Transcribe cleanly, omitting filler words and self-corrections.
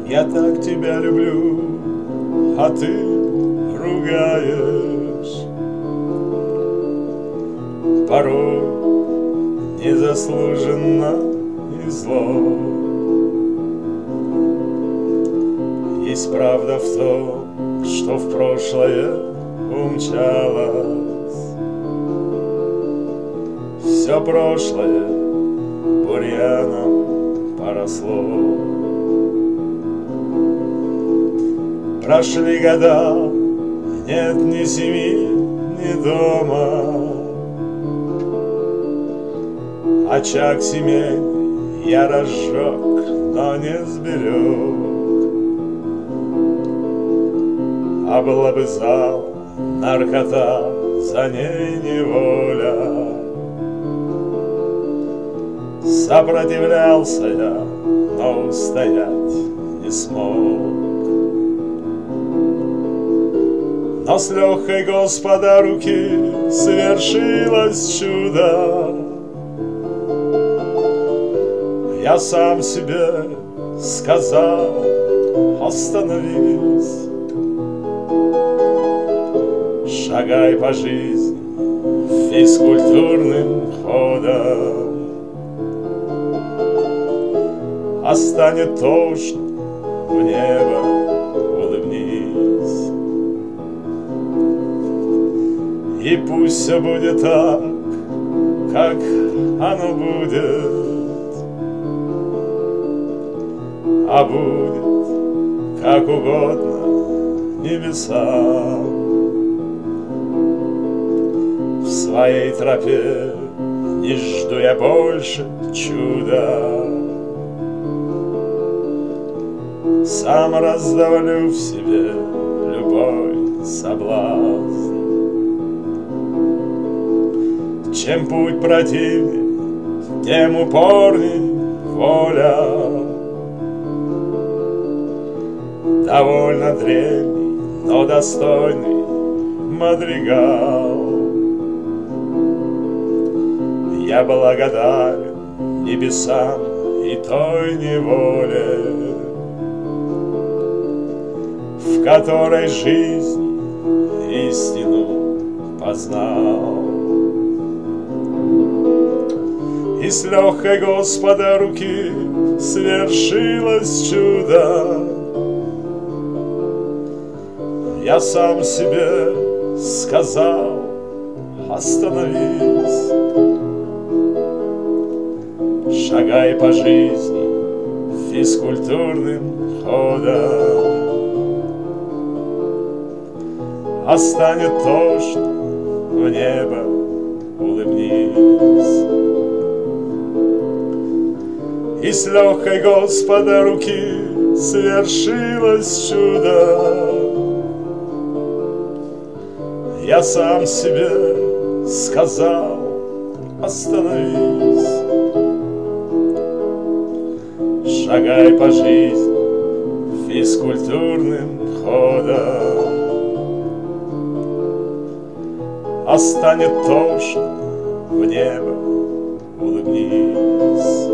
Я так тебя люблю, а ты ругаешь. Порой незаслуженно и зло. Есть правда в том, что в прошлое умчалось. Все прошлое бурьяном поросло. Прошли года, нет ни семьи, ни дома. Очаг семейный я разжег, но не сберег. Облобызал наркота, за ней неволя. Сопротивлялся я, но устоять не смог. Но с легкой Господа руки свершилось чудо. Я сам себе сказал: остановись. Шагай по жизни физкультурным ходом, а станет тошно в небо, улыбнись. И пусть все будет так, как оно будет, а будет как угодно небесам. В своей тропе не жду я больше чуда. Сам раздавлю в себе любой соблазн. Чем путь противней, тем упорней воля. Довольно древний, но достойный мадригал. Я благодарен небесам и той неволе, в которой жизнь истину познал. И с легкой Господа руки свершилось чудо. Я сам себе сказал: остановись. Шагай по жизни физкультурным ходом, а станет тошно в небо, улыбнись. И с легкой Господа руки свершилось чудо. Я сам себе сказал: остановись. Шагай по жизни физкультурным ходом, а станет тошно в небо, улыбнись.